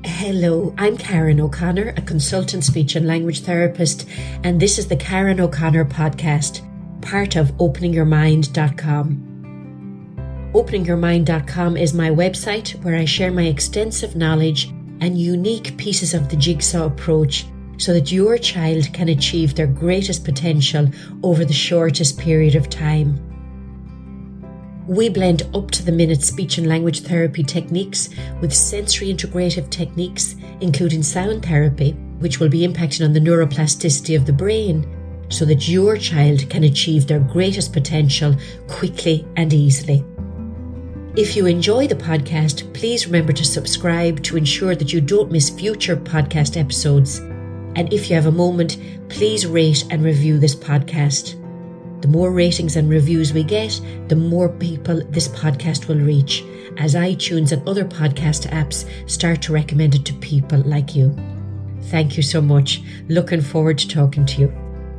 Hello, I'm Karen O'Connor, a consultant speech and language therapist, and this is the Karen O'Connor podcast, part of openingyourmind.com. Openingyourmind.com is my website where I share my extensive knowledge and unique pieces of the jigsaw approach so that your child can achieve their greatest potential over the shortest period of time. We blend up-to-the-minute speech and language therapy techniques with sensory integrative techniques, including sound therapy, which will be impacting on the neuroplasticity of the brain, so that your child can achieve their greatest potential quickly and easily. If you enjoy the podcast, please remember to subscribe to ensure that you don't miss future podcast episodes. And if you have a moment, please rate and review this podcast. The more ratings and reviews we get, the more people this podcast will reach, as iTunes and other podcast apps start to recommend it to people like you. Thank you so much. Looking forward to talking to you.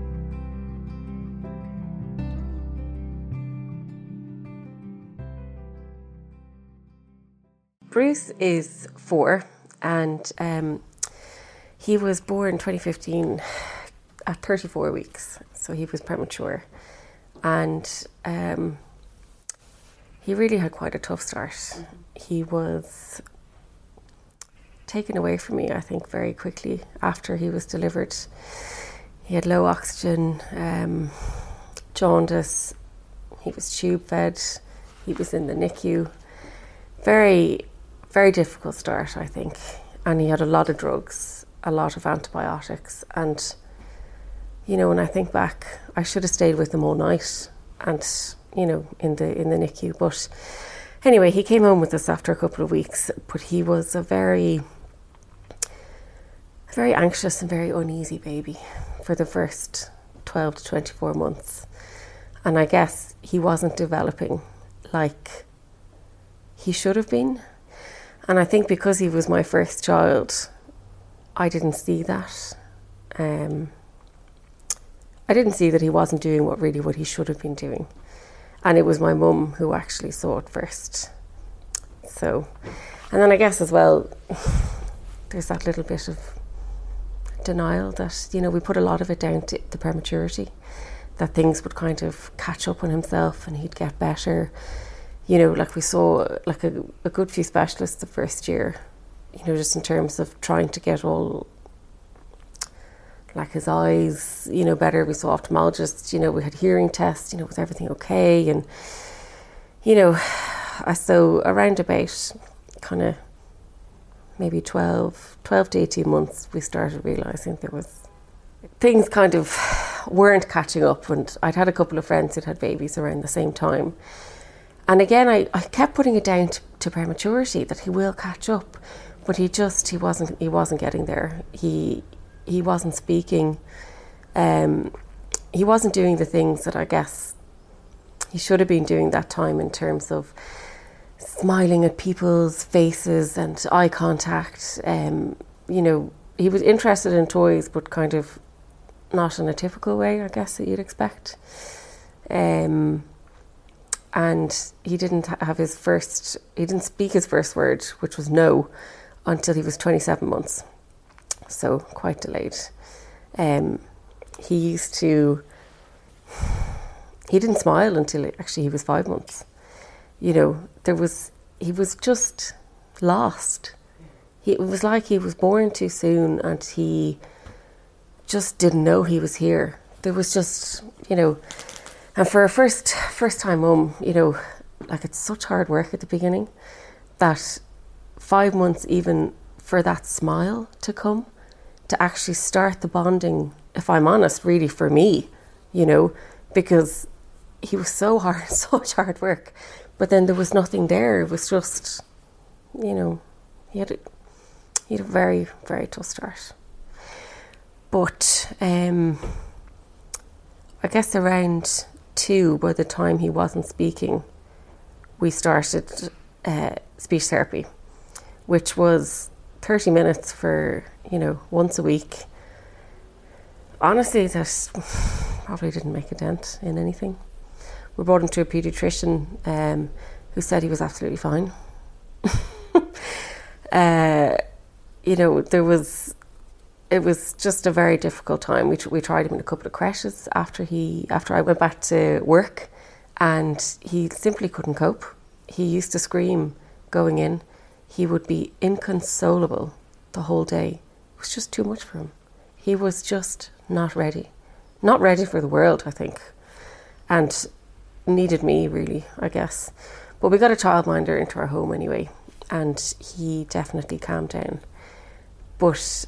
Bruce is 4 and he was born 2015 at 34 weeks, so he was premature. And he really had quite a tough start. He was taken away from me, I think, very quickly after he was delivered. He had low oxygen, jaundice, he was tube fed, he was in the NICU. Very, very difficult start, I think. And he had a lot of drugs, a lot of antibiotics, and you know, when I think back, I should have stayed with him all night and, you know, in the NICU. But anyway, he came home with us after a couple of weeks, but he was a very anxious and very uneasy baby for the first 12 to 24 months. And I guess he wasn't developing like he should have been. And I think because he was my first child, I didn't see that. I didn't see that he wasn't doing what he should have been doing. And it was my mum who actually saw it first. So, and then I guess as well, there's that little bit of denial that, you know, we put a lot of it down to the prematurity, that things would kind of catch up on himself and he'd get better. You know, like we saw like a good few specialists the first year, you know, just in terms of trying to get all, like his eyes, you know, better. We saw ophthalmologists, you know, we had hearing tests, you know, was everything okay? And, you know, so around about kind of maybe 12 to 18 months, we started realising there was, things kind of weren't catching up. And I'd had a couple of friends who'd had babies around the same time. And again, I kept putting it down to prematurity, that he will catch up. But he wasn't getting there. He wasn't speaking. He wasn't doing the things that I guess he should have been doing that time, in terms of smiling at people's faces and eye contact. You know, he was interested in toys, but kind of not in a typical way, I guess, that you'd expect. And he didn't speak his first word, which was no, until he was 27 months. So quite delayed. He didn't smile until actually he was 5 months. You know, he was just lost. It was like he was born too soon and he just didn't know he was here. There was just, you know, and for a first time mum, you know, like it's such hard work at the beginning, that 5 months even for that smile to come, to actually start the bonding, if I'm honest, really for me, you know, because he was so hard, such hard work, but then there was nothing there. It was just, you know, he had a very, very tough start. But I guess around 2, by the time he wasn't speaking, we started speech therapy, which was 30 minutes for, you know, once a week. Honestly, that probably didn't make a dent in anything. We brought him to a paediatrician who said he was absolutely fine. it was just a very difficult time. We tried him in a couple of creches after I went back to work, and he simply couldn't cope. He used to scream going in. He would be inconsolable the whole day. It was just too much for him. He was just not ready for the world, I think, and needed me, really, I guess. But we got a childminder into our home anyway, and he definitely calmed down. But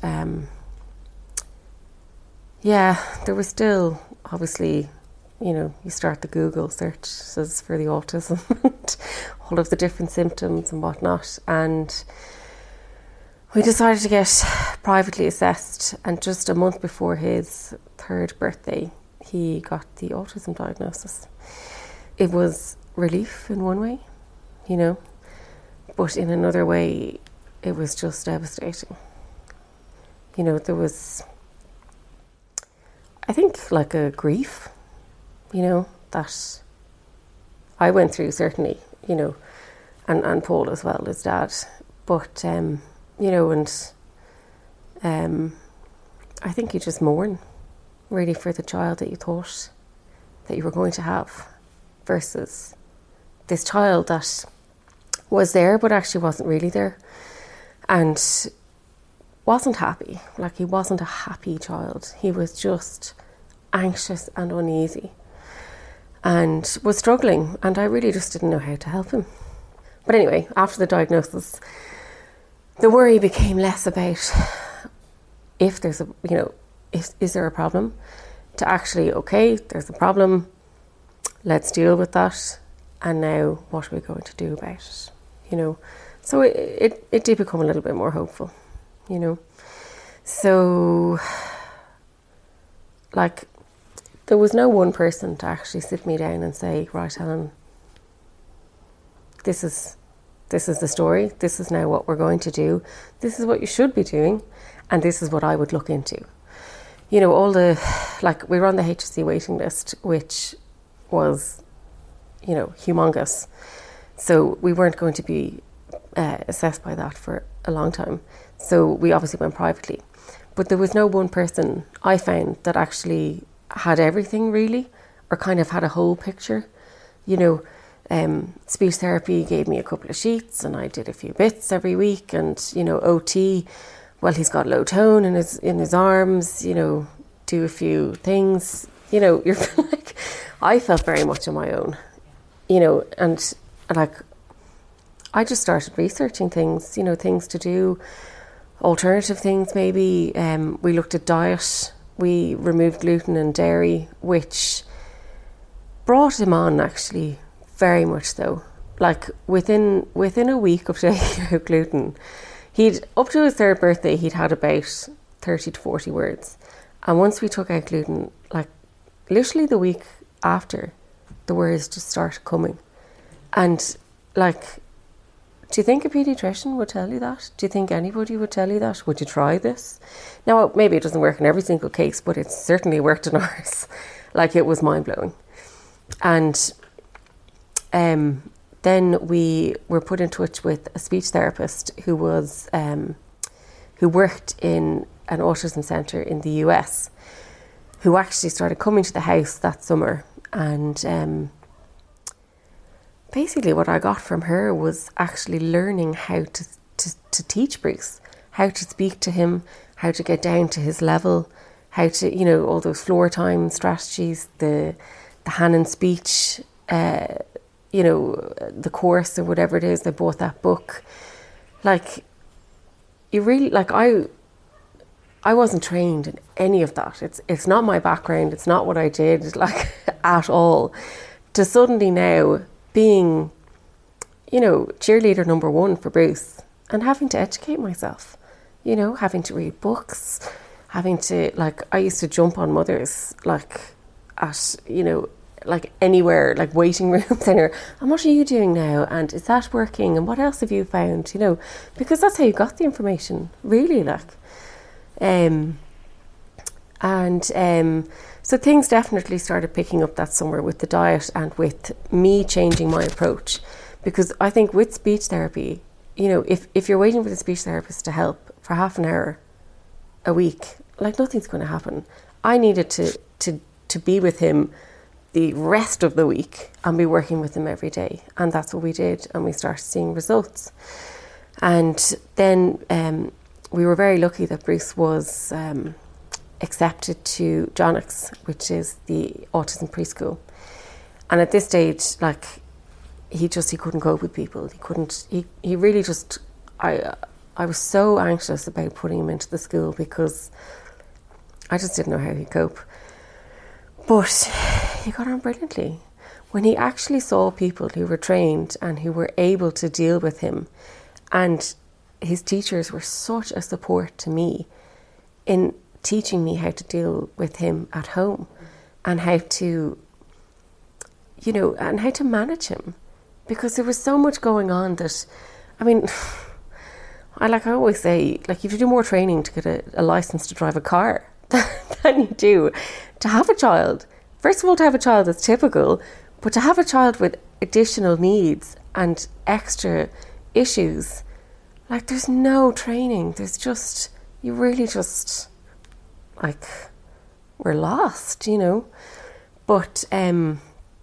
there was still, obviously, you start the Google searches for the autism and all of the different symptoms and whatnot. And we decided to get privately assessed. And just a month before his 3rd birthday, he got the autism diagnosis. It was relief in one way, but in another way, it was just devastating. There was, I think, like a grief, that I went through, certainly, and Paul as well, his dad. But, I think you just mourn, really, for the child that you thought that you were going to have versus this child that was there but actually wasn't really there and wasn't happy. Like, he wasn't a happy child. He was just anxious and uneasy and was struggling, and I really just didn't know how to help him. But anyway, after the diagnosis, the worry became less about if there's is there a problem, to actually, okay, there's a problem, let's deal with that, and now what are we going to do about it, So it did become a little bit more hopeful, So, like, there was no one person to actually sit me down and say, right, Helen, this is the story, this is now what we're going to do, this is what you should be doing, and this is what I would look into. We were on the HSC waiting list, which was, humongous. So we weren't going to be assessed by that for a long time. So we obviously went privately. But there was no one person I found that actually had everything, really, or kind of had a whole picture. Speech therapy gave me a couple of sheets, and I did a few bits every week, and OT, well, he's got low tone in his arms, do a few things, you're like, I felt very much on my own, and like, I just started researching things, things to do, alternative things maybe. We looked at diet, we removed gluten and dairy, which brought him on, actually, very much so. Like, within a week of taking out gluten, up to his 3rd birthday, he'd had about 30 to 40 words. And once we took out gluten, like, literally the week after, the words just started coming. And, like, do you think a paediatrician would tell you that? Do you think anybody would tell you that? Would you try this? Now, maybe it doesn't work in every single case, but it certainly worked in ours. Like, it was mind-blowing. And then we were put in touch with a speech therapist who was who worked in an autism centre in the US, who actually started coming to the house that summer. And basically what I got from her was actually learning how to teach Bruce, how to speak to him, how to get down to his level, how to, all those floor time strategies, the Hanen speech, the course or whatever it is. I bought that book. Like, you really, like, I wasn't trained in any of that. It's not my background. It's not what I did, like, at all. To suddenly now being, cheerleader number 1 for Bruce, and having to educate myself, having to read books, having to, like, I used to jump on mothers, like, at, like, anywhere, like waiting rooms anywhere, and what are you doing now, and is that working, and what else have you found, because that's how you got the information, really, like. So things definitely started picking up that summer with the diet and with me changing my approach, because I think with speech therapy, if you're waiting for the speech therapist to help for half an hour a week, like nothing's going to happen. I needed to be with him the rest of the week and be working with him every day. And that's what we did. And we started seeing results. And then we were very lucky that Bruce was accepted to Jonix, which is the autism preschool. And at this stage, like, he couldn't cope with people. He really just, I was so anxious about putting him into the school because I just didn't know how he'd cope. But he got on brilliantly. When he actually saw people who were trained and who were able to deal with him, and his teachers were such a support to me in teaching me how to deal with him at home and how to, and how to manage him. Because there was so much going on that, I mean, I always say, like, you have to do more training to get a license to drive a car than you do to have a child. First of all, to have a child that's typical, but to have a child with additional needs and extra issues, like, there's no training. There's just, you really just, like, we're lost, But, and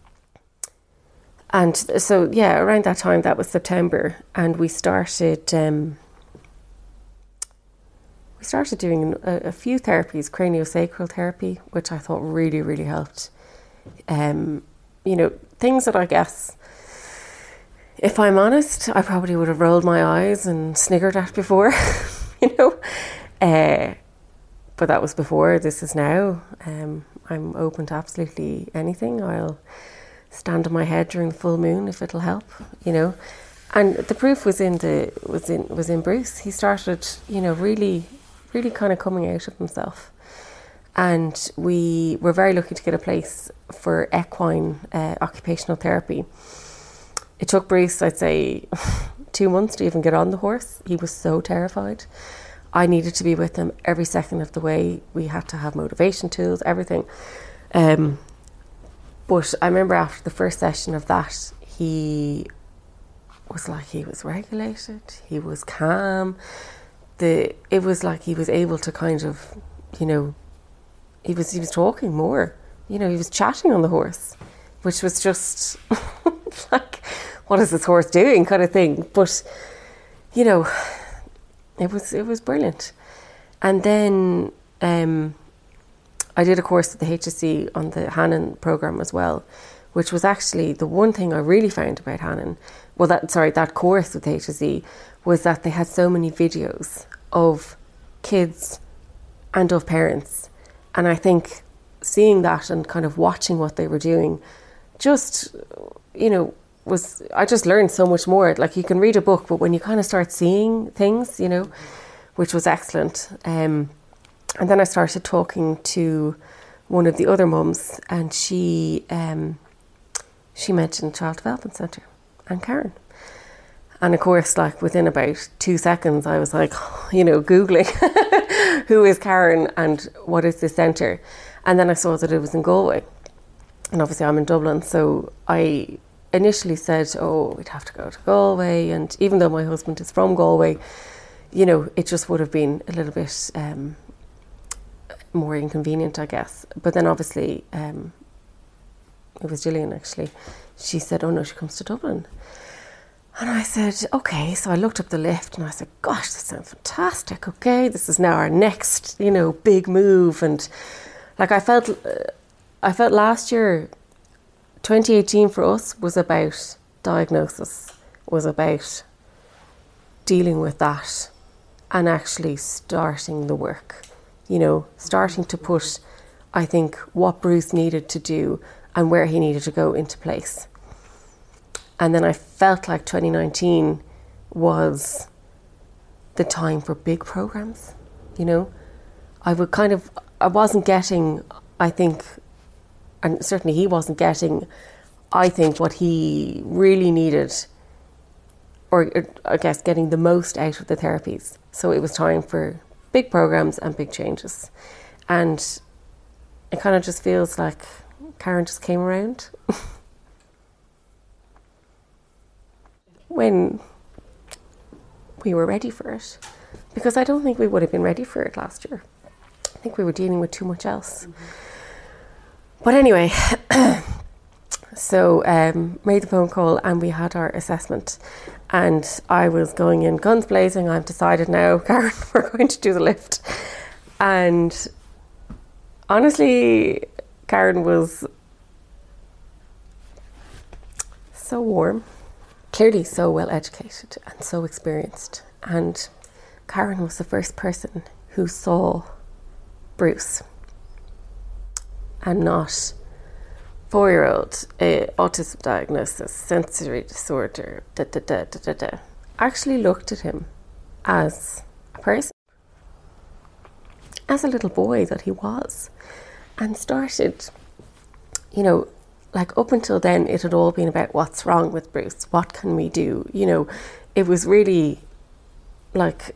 so, yeah, around that time, that was September, and we started doing a few therapies, craniosacral therapy, which I thought really, really helped. Things that I guess, if I'm honest, I probably would have rolled my eyes and sniggered at before, but that was before. This is now. I'm open to absolutely anything. I'll stand on my head during the full moon if it'll help, And the proof was in Bruce. He started, really kind of coming out of himself. And we were very lucky to get a place for equine occupational therapy. It took Bruce, I'd say, 2 months to even get on the horse. He was so terrified. I needed to be with him every second of the way. We had to have motivation tools, everything. But I remember after the first session of that, he was regulated. He was calm. It was like he was able to kind of, he was talking more. He was chatting on the horse, which was just like, what is this horse doing kind of thing. But, it was brilliant. And then I did a course at the HSC on the Hannon programme as well, which was actually the one thing I really found about Hannon. Well, that course with the HSC was that they had so many videos of kids and of parents. And I think seeing that and kind of watching what they were doing just, I just learned so much more. Like, you can read a book, but when you kind of start seeing things, which was excellent. And then I started talking to one of the other mums, and she mentioned Child Development Centre and Karen. And of course, like, within about 2 seconds, I was like, Googling who is Karen and what is this centre. And then I saw that it was in Galway. And obviously I'm in Dublin, so I initially said, we'd have to go to Galway. And even though my husband is from Galway, it just would have been a little bit more inconvenient, I guess. But then obviously, it was Gillian actually. She said, oh no, she comes to Dublin. And I said, okay. So I looked up the lift and I said, gosh, this sounds fantastic. Okay, this is now our next, big move. And like, I felt last year, 2018 for us was about diagnosis, was about dealing with that and actually starting the work, starting to put, I think, what Bruce needed to do and where he needed to go into place. And then I felt like 2019 was the time for big programs, I wasn't getting, I think, and certainly he wasn't getting, I think, what he really needed, or I guess getting the most out of the therapies. So it was time for big programs and big changes. And it kind of just feels like Karen just came around. we were ready for it, because I don't think we would have been ready for it last year. I think we were dealing with too much else. But anyway, so made the phone call and we had our assessment, and I was going in guns blazing. I've decided now, Karen, we're going to do the lift. And honestly, Karen was so warm, clearly so well educated and so experienced. And Karen was the first person who saw Bruce, and not 4-year-old, autism diagnosis, sensory disorder, actually looked at him as a person, as a little boy that he was, and started, you know, like up until then it had all been about what's wrong with Bruce, what can we do, you know. It was really like,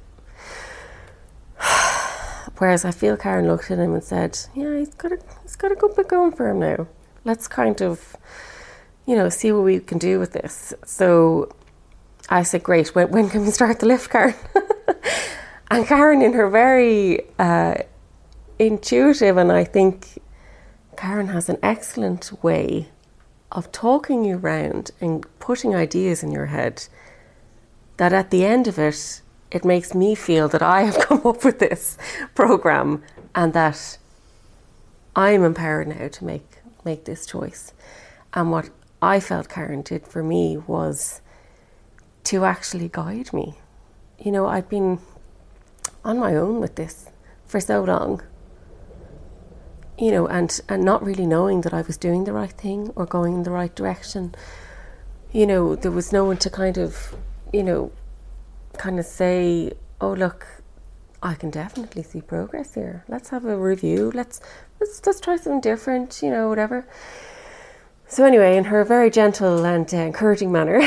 whereas I feel Karen looked at him and said, yeah, he's got a good bit going for him now. Let's kind of, you know, see what we can do with this. So I said, great, when can we start the lift, Karen? And Karen, in her very intuitive, and I think Karen has an excellent way of talking you around and putting ideas in your head, that at the end of it, it makes me feel that I have come up with this program and that I'm empowered now to make this choice. And what I felt Karen did for me was to actually guide me. You know, I'd been on my own with this for so long, you know, and not really knowing that I was doing the right thing or going in the right direction. You know, there was no one to kind of, you know, kind of say, oh look, I can definitely see progress here. Let's have a review. Let's try something different, you know, whatever. So anyway, in her very gentle and encouraging manner,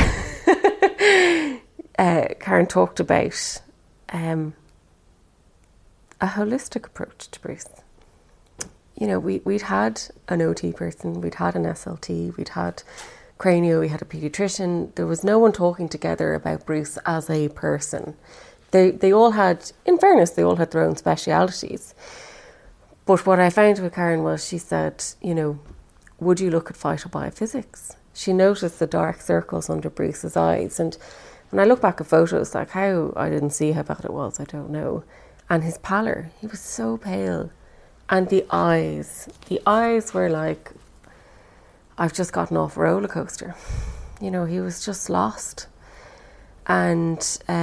Karen talked about a holistic approach to Bruce. You know, we'd had an OT person, we'd had an SLT, we'd had Cranio, we had a paediatrician. There was no one talking together about Bruce as a person. They all had, in fairness, they all had their own specialities. But what I found with Karen was, she said, you know, would you look at phytobiophysics? She noticed the dark circles under Bruce's eyes. And when I look back at photos, like how I didn't see how bad it was, I don't know. And his pallor, he was so pale. And the eyes were like, I've just gotten off a roller coaster. You know, he was just lost. And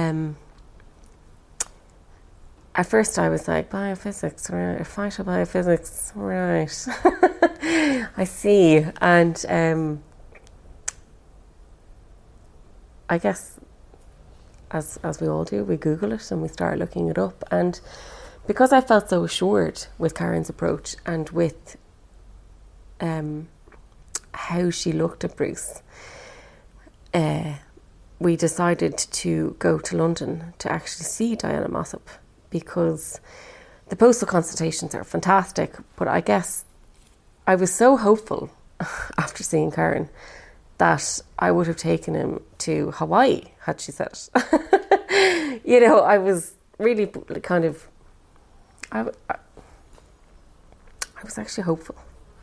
at first I was like, biophysics, right, phytobiophysics, right. I see. And I guess as we all do, we Google it and we start looking it up. And because I felt so assured with Karen's approach and with how she looked at Bruce, we decided to go to London to actually see Diana Mossop, because the postal consultations are fantastic. But I guess I was so hopeful after seeing Karen that I would have taken him to Hawaii had she said it. You know, I was really kind of, I was actually hopeful.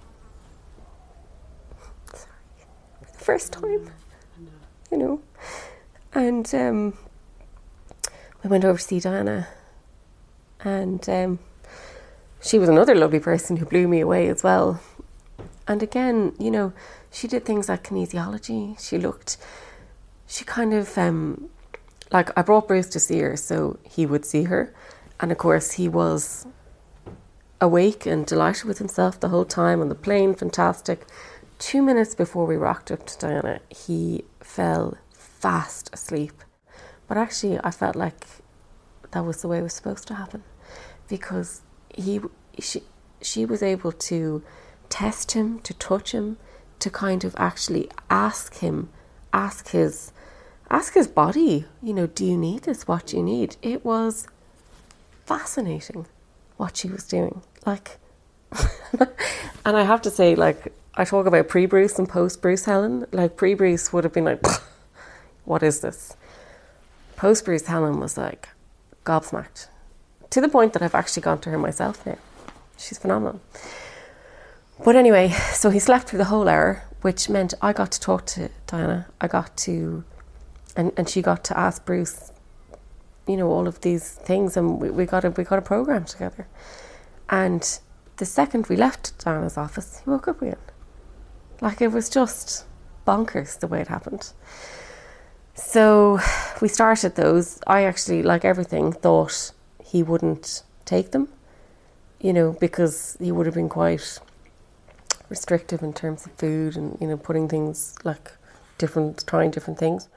Sorry. For the first time, you know. And we went over to see Diana, and she was another lovely person who blew me away as well. And again, you know, she did things like kinesiology. She kind of, like, I brought Bruce to see her so he would see her. And of course, he was awake and delighted with himself the whole time on the plane, fantastic. 2 minutes before we rocked up to Diana, he fell fast asleep. But actually, I felt like that was the way it was supposed to happen, because she was able to test him, to touch him, to kind of actually ask his body, you know, do you need this? What do you need? It was fascinating what she was doing. Like, and I have to say, like, I talk about pre-Bruce and post-Bruce Helen. Like, pre-Bruce would have been like, what is this? post-Bruce, Helen was like gobsmacked, to the point that I've actually gone to her myself now. She's phenomenal. But anyway, so he slept through the whole hour, which meant I got to talk to Diana. I got to, and she got to ask Bruce, you know, all of these things, and we got a program together. And the second we left Diana's office, he woke up again. Like, it was just bonkers the way it happened. So we started those. I actually, like everything, thought he wouldn't take them, you know, because he would have been quite restrictive in terms of food and, you know, putting things like trying different things.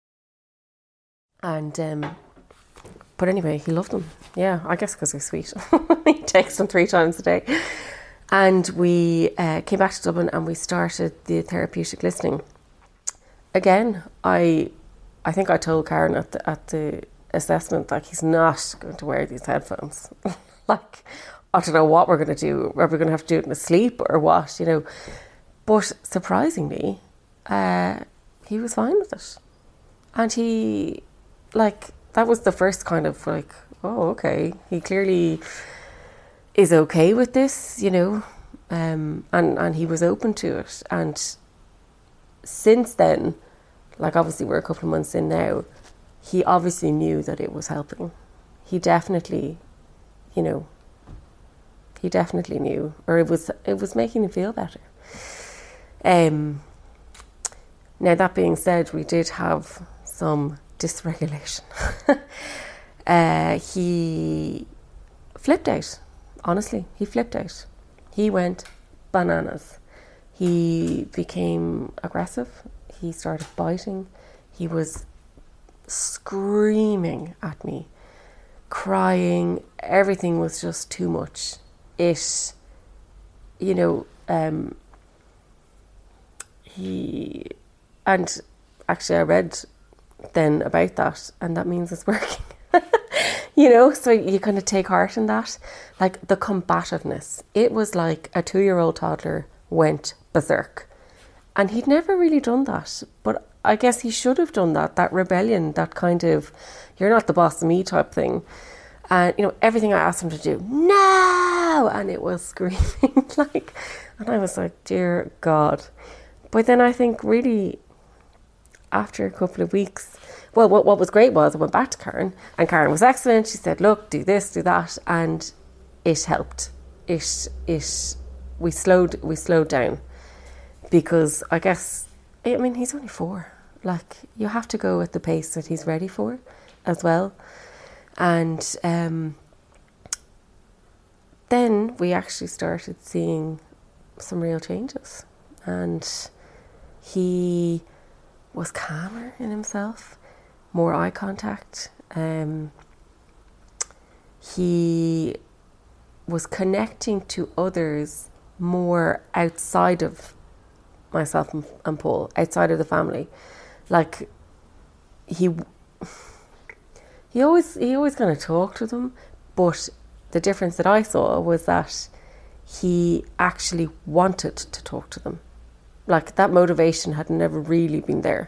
And but anyway, he loved them. Yeah, I guess because they're sweet. He takes them 3 times a day. And we came back to Dublin and we started the therapeutic listening. Again, I think I told Karen at the assessment, like, he's not going to wear these headphones. Like, I don't know what we're going to do. Are we going to have to do it in his sleep or what, you know? But surprisingly, he was fine with it. And he, like, that was the first kind of like, oh, okay. He clearly is okay with this, you know, and he was open to it. And since then, like, obviously we're a couple of months in now, he obviously knew that it was helping. He definitely, you know, he definitely knew, or it was making him feel better. Now, that being said, we did have some dysregulation. He flipped out. Honestly, he flipped out. He went bananas. He became aggressive. He started biting. He was screaming at me, crying. Everything was just too much. It, you know, and actually I read then about that, and that means it's working. You know, so you kind of take heart in that. Like, the combativeness, it was like a 2-year-old toddler went berserk, and he'd never really done that, but I guess he should have done that rebellion, that kind of, you're not the boss of me type thing. And, you know, everything I asked him to do, no, and it was screaming, like, and I was like, dear God. But then I think really after a couple of weeks, well, what was great was I went back to Karen, and Karen was excellent. She said, look, do this, do that, and it helped. We slowed down, because I guess, I mean, he's only 4. Like, you have to go at the pace that he's ready for as well. And then we actually started seeing some real changes, and he was calmer in himself, more eye contact. He was connecting to others more outside of myself and Paul, outside of the family. Like, he always kind of talked to them, but the difference that I saw was that he actually wanted to talk to them. Like, that motivation had never really been there.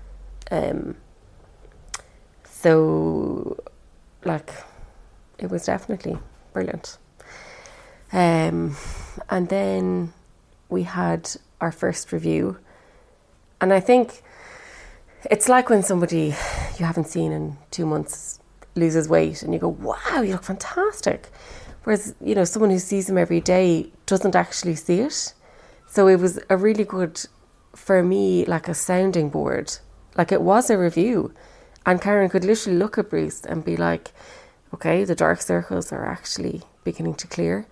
So, like, it was definitely brilliant. And then we had our first review, and I think it's like when somebody you haven't seen in 2 months loses weight and you go, wow, you look fantastic. Whereas, you know, someone who sees them every day doesn't actually see it. So it was a really good, for me, like a sounding board. Like, it was a review. And Karen could literally look at Bruce and be like, okay, the dark circles are actually beginning to clear.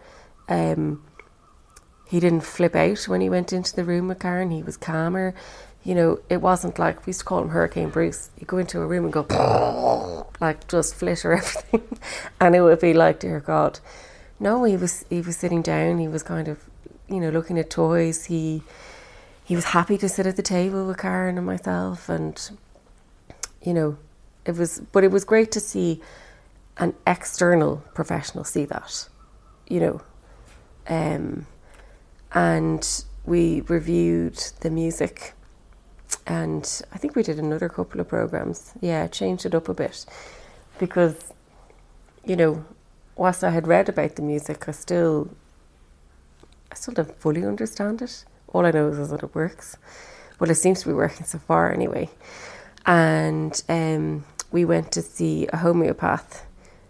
He didn't flip out when he went into the room with Karen. He was calmer. You know, it wasn't like, we used to call him Hurricane Bruce. You go into a room and go, like, just flitter everything. And it would be like, dear God. No, he was sitting down. He was kind of, you know, looking at toys. He was happy to sit at the table with Karen and myself. And, you know, it was great to see an external professional see that, you know. And we reviewed the music. And I think we did another couple of programs. Yeah, changed it up a bit. Because, you know, whilst I had read about the music, I still don't fully understand it. All I know is that it works. Well, it seems to be working so far anyway. And we went to see a homeopath,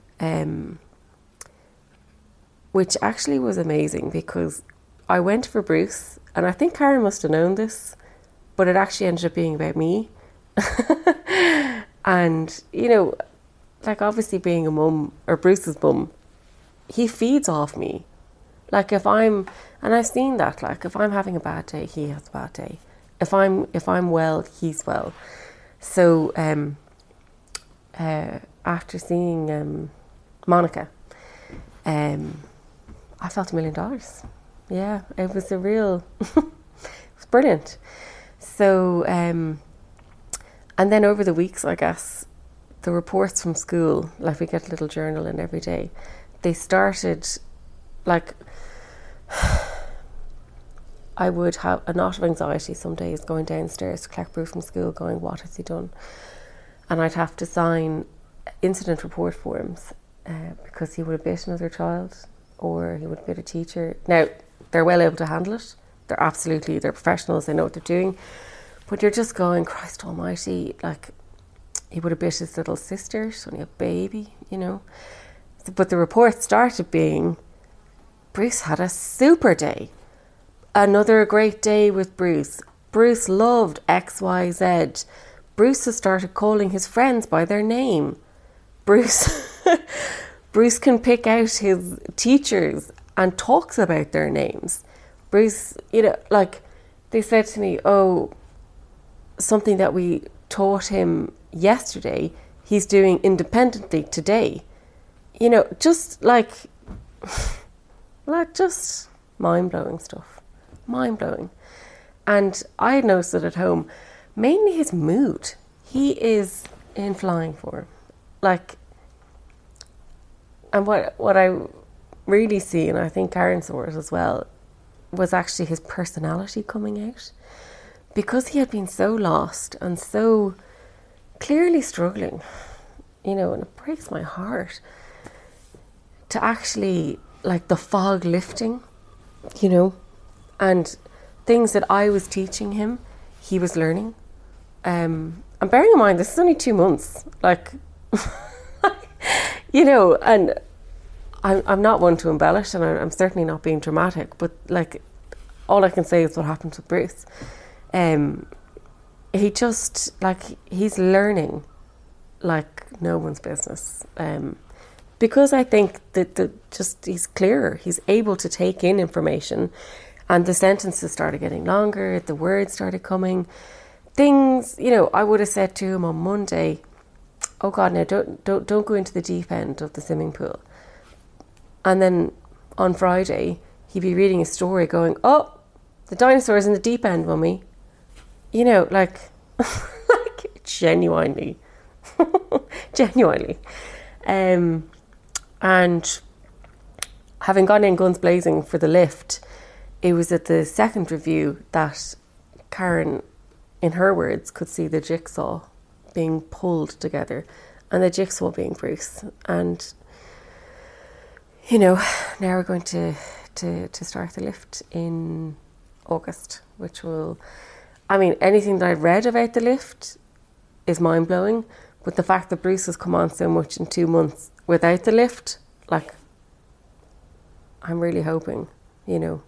which actually was amazing, because I went for Bruce, and I think Karen must have known this, but it actually ended up being about me. And, you know, like obviously being a mum, or Bruce's mum, he feeds off me. Like and I've seen that, like if I'm having a bad day, he has a bad day. If I'm well, he's well. So after seeing Monica, I felt $1 million. Yeah, it was it was brilliant. So, and then over the weeks, I guess, the reports from school, like we get a little journal in every day, they started, like, I would have a lot of anxiety some days going downstairs to collect Bruce from school, going, what has he done? And I'd have to sign incident report forms because he would have bit another child, or he would have bit a teacher. Now, they're well able to handle it. They're professionals, they know what they're doing. But you're just going, Christ almighty, like, he would have bit his little sister, she's only a baby, you know. But the report started being, Bruce had a super day. Another great day with Bruce. Bruce loved XYZ. Bruce has started calling his friends by their name. Bruce can pick out his teachers and talks about their names. Bruce, you know, like, they said to me, oh, something that we taught him yesterday, he's doing independently today. You know, just like just mind-blowing stuff. Mind-blowing. And I noticed it at home, mainly his mood. He is in flying form. Like, and what I really see, and I think Karen saw it as well, was actually his personality coming out. Because he had been so lost and so clearly struggling, you know, and it breaks my heart to actually, like, the fog lifting, you know, and things that I was teaching him, he was learning. And bearing in mind, this is only 2 months, like, you know, and I'm not one to embellish, and I'm certainly not being dramatic, but, like, all I can say is what happened with Bruce. He just, like, he's learning like no one's business. Because I think that he's clearer. He's able to take in information, and the sentences started getting longer, the words started coming. Things, you know, I would have said to him on Monday, oh God, now don't go into the deep end of the swimming pool. And then on Friday, he'd be reading a story going, oh, the dinosaur's in the deep end, Mummy. You know, like, like genuinely. And having gone in guns blazing for the lift, it was at the second review that Karen, in her words, could see the jigsaw being pulled together, and the jigsaw being Bruce. And, you know, now we're going to start the lift in August, which will, I mean, anything that I've read about the lift is mind-blowing, but the fact that Bruce has come on so much in 2 months without the lift, like, I'm really hoping, you know.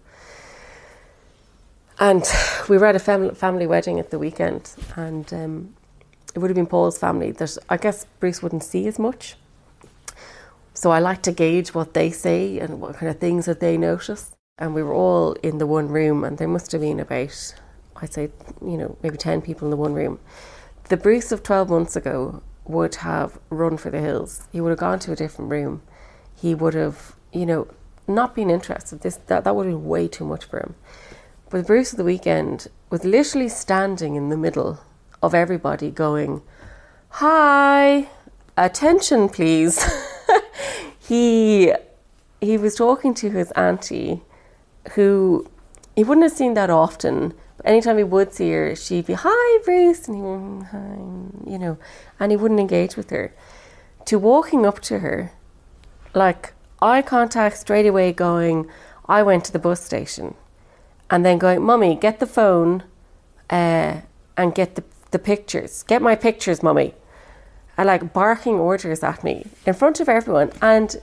And we were at a family wedding at the weekend, and it would have been Paul's family that I guess Bruce wouldn't see as much. So I like to gauge what they say and what kind of things that they notice. And we were all in the one room, and there must have been about, I'd say, you know, maybe 10 people in the one room. The Bruce of 12 months ago would have run for the hills. He would have gone to a different room. He would have, you know, not been interested. That would have been way too much for him. But the Bruce of the weekend was literally standing in the middle of everybody going, hi, attention please. He was talking to his auntie, who he wouldn't have seen that often, Anytime he would see her, she'd be, "Hi, Bruce," and he would, "Hi," you know, and he wouldn't engage with her. To walking up to her, like eye contact straight away, going, I went to the bus station, and then going, "Mummy, get the phone and get the pictures. Get my pictures, Mummy." And like barking orders at me in front of everyone, and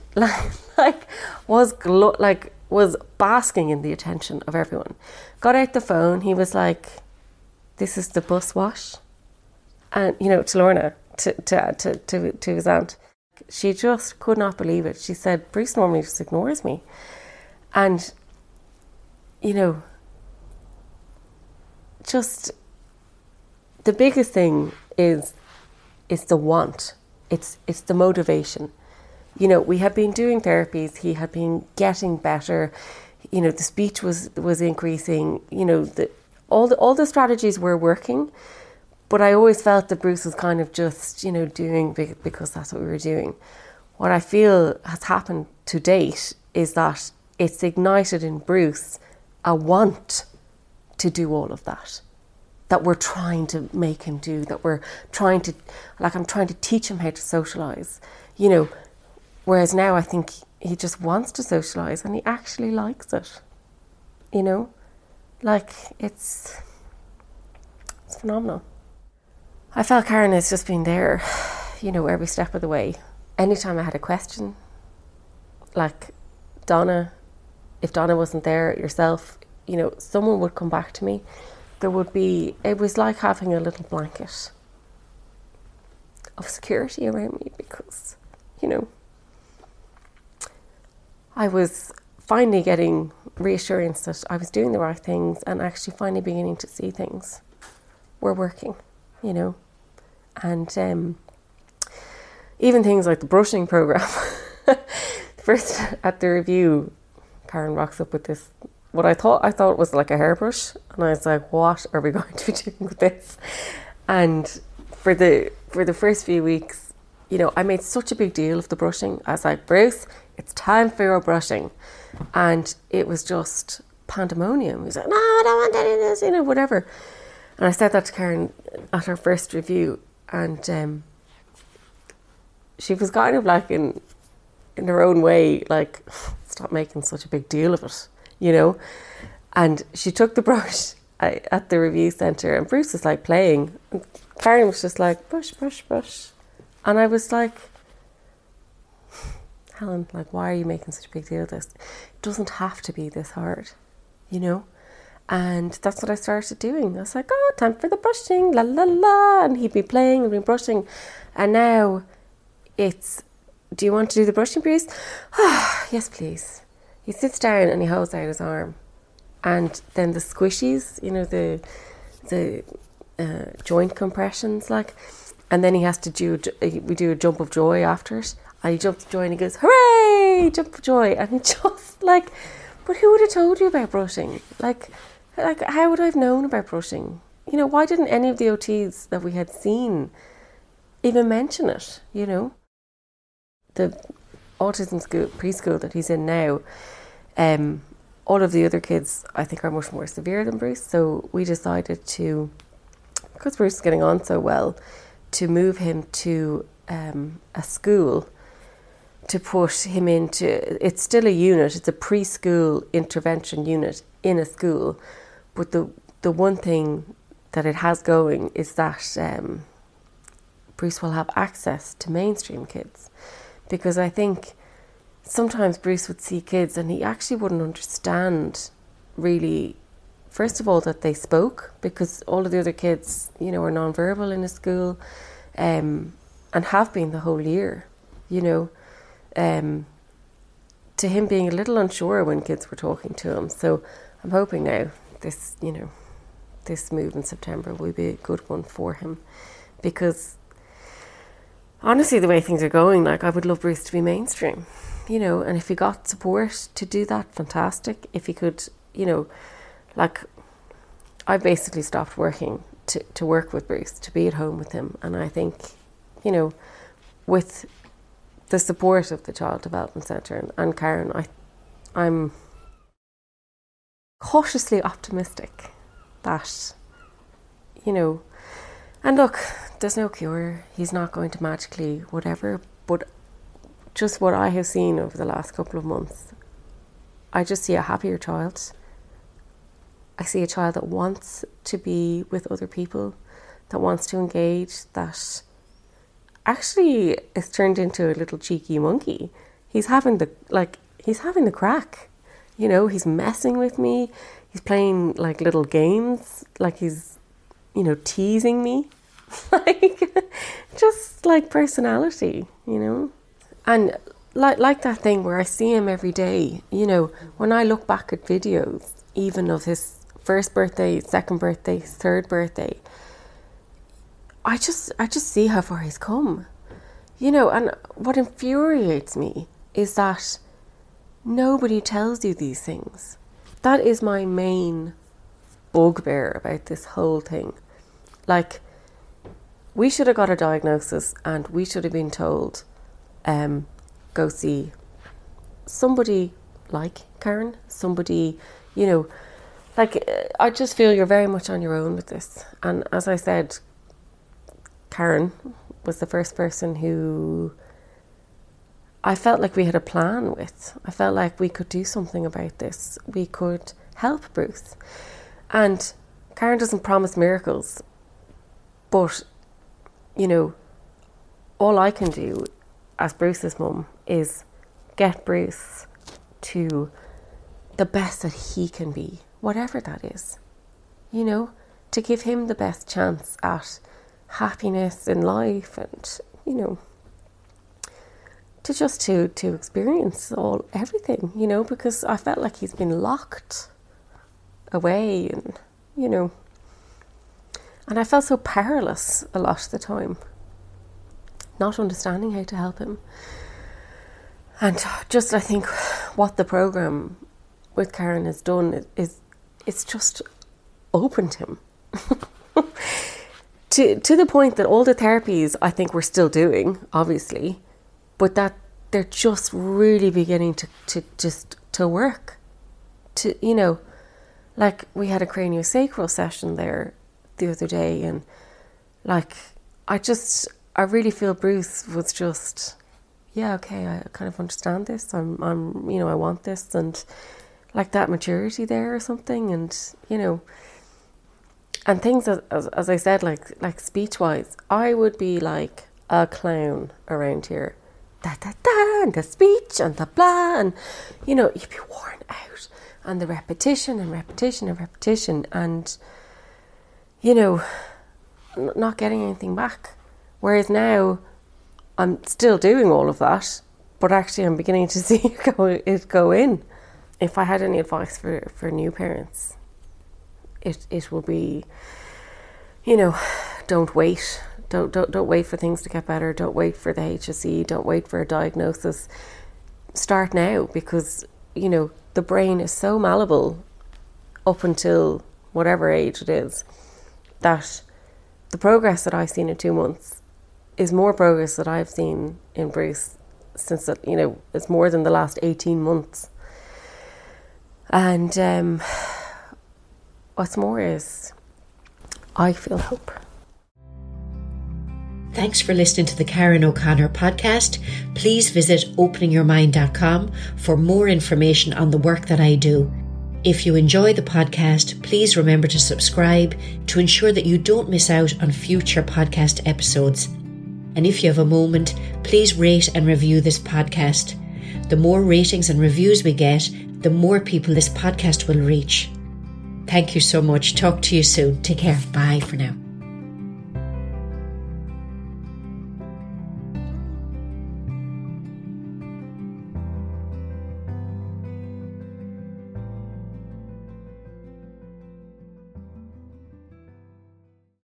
was basking in the attention of everyone. Got out the phone. He was like, "This is the bus wash," and you know, to Lorna, to his aunt. She just could not believe it. She said, "Bruce normally just ignores me," and you know, just the biggest thing is the want. It's the motivation. You know, we had been doing therapies. He had been getting better. You know, the speech was increasing. You know, all the strategies were working. But I always felt that Bruce was kind of just, you know, doing because that's what we were doing. What I feel has happened to date is that it's ignited in Bruce a want to do all of that. That we're trying to make him do, that we're trying to, like I'm trying to teach him how to socialise, you know, whereas now I think he just wants to socialise and he actually likes it, you know, like it's phenomenal. I felt Karen has just been there, you know, every step of the way. Anytime I had a question, like Donna, if Donna wasn't there, yourself, you know, someone would come back to me. It was like having a little blanket of security around me because, you know, I was finally getting reassurance that I was doing the right things and actually finally beginning to see things were working, you know. And even things like the brushing program. First at the review, Karen rocks up with this, what I thought was like a hairbrush, and I was like, what are we going to be doing with this? And for the first few weeks, you know, I made such a big deal of the brushing. I was like, "Bruce, it's time for your brushing," and it was just pandemonium. He was like, "No, I don't want any of this," you know, whatever. And I said that to Karen at her first review, and she was kind of like in her own way, like, "Stop making such a big deal of it," you know. And she took the brush at the review centre, and Bruce was like playing, and Karen was just like, "Brush, brush, brush," and I was like, "Helen, like, why are you making such a big deal of this? It doesn't have to be this hard, you know." And that's what I started doing. I was like, "Oh, time for the brushing, la la la," and he'd be playing and be brushing. And now it's, "Do you want to do the brushing, Bruce?" "Yes, please." He sits down and he holds out his arm, and then the squishies, you know, the joint compressions, like, and then he has to we do a jump of joy after it, and he jumps of joy and he goes, "Hooray, jump of joy," and he just like, but who would have told you about brushing? Like how would I have known about brushing? You know, why didn't any of the OTs that we had seen even mention it, you know? The autism school, preschool that he's in now, all of the other kids I think are much more severe than Bruce, so we decided to, because Bruce is getting on so well, to move him to a school, to put him into, it's still a unit, it's a preschool intervention unit in a school, but the one thing that it has going is that Bruce will have access to mainstream kids, because I think sometimes Bruce would see kids and he actually wouldn't understand really, first of all, that they spoke, because all of the other kids, you know, are non-verbal in a school, and have been the whole year, you know, to him being a little unsure when kids were talking to him. So I'm hoping now this, you know, this move in September will be a good one for him, because honestly, the way things are going, like, I would love Bruce to be mainstream, you know, and if he got support to do that, fantastic. If he could, you know, like, I basically stopped working to work with Bruce, to be at home with him, and I think, you know, with the support of the Child Development Centre and Karen, I'm cautiously optimistic that, you know, and look, there's no cure. He's not going to magically whatever, but just what I have seen over the last couple of months, I just see a happier child. I see a child that wants to be with other people, that wants to engage, that actually is turned into a little cheeky monkey. He's having the crack, you know, he's messing with me, he's playing like little games, like he's, you know, teasing me, like just like personality, you know. And like that thing where I see him every day, you know, when I look back at videos, even of his first birthday, second birthday, third birthday, I just see how far he's come, you know. And what infuriates me is that nobody tells you these things. That is my main bugbear about this whole thing. Like, we should have got a diagnosis and we should have been told, go see somebody like Karen, somebody, you know, like, I just feel you're very much on your own with this. And as I said, Karen was the first person who I felt like we had a plan with. I felt like we could do something about this. We could help Bruce. And Karen doesn't promise miracles, but, you know, all I can do as Bruce's mum is get Bruce to the best that he can be, whatever that is, you know, to give him the best chance at happiness in life, and, you know, to experience everything, you know, because I felt like he's been locked away, and, you know, and I felt so powerless a lot of the time, not understanding how to help him. And just, I think what the programme with Karen has done is it's just opened him to the point that all the therapies I think we're still doing, obviously, but that they're just really beginning to work. To, you know, like, we had a craniosacral session there the other day, and like, I really feel Bruce was just, yeah, okay, I kind of understand this. I'm you know, I want this, and like that maturity there or something, and, you know, and things as I said, like speech wise, I would be like a clown around here, da da da, and the speech and the blah, and, you know, you'd be worn out, and the repetition and repetition and repetition, and, you know, not getting anything back. Whereas now I'm still doing all of that, but actually I'm beginning to see it go in. If I had any advice for new parents, it will be, you know, don't wait. Don't wait for things to get better. Don't wait for the HSE. Don't wait for a diagnosis. Start now, because, you know, the brain is so malleable up until whatever age it is, that the progress that I've seen in 2 months is more progress that I've seen in Bruce since, you know, it's more than the last 18 months. And what's more is I feel hope. Thanks for listening to the Karen O'Connor podcast. Please visit openingyourmind.com for more information on the work that I do. If you enjoy the podcast, please remember to subscribe to ensure that you don't miss out on future podcast episodes. And if you have a moment, please rate and review this podcast. The more ratings and reviews we get, the more people this podcast will reach. Thank you so much. Talk to you soon. Take care. Bye for now.